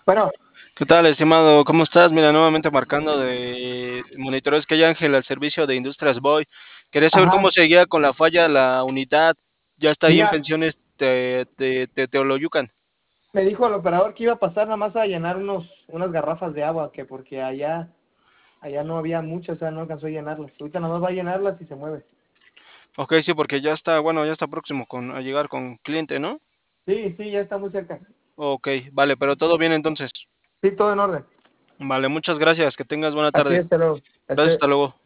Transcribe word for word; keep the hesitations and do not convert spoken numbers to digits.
Bueno, ¿Qué tal, estimado? ¿Cómo estás? Mira, nuevamente marcando de monitores que hay Ángel al servicio de Industrias Boy. Quería saber cómo ajá, seguía con la falla la unidad. Ya está ahí en mira, pensiones de, de, de Teoloyucan. me dijo el operador que iba a pasar nada más a llenar unos, unas garrafas de agua, que porque allá, allá no había muchas, o sea, no alcanzó a llenarlas. Ahorita nada más va a llenarlas y se mueve. Ok, sí, porque ya está, bueno, ya está próximo con, a llegar con cliente, ¿no? Sí, sí, ya está muy cerca. Ok, vale, pero todo bien entonces. Sí, todo en orden. Vale, muchas gracias. Que tengas buena A ti, tarde. hasta luego. Gracias, Este, hasta luego.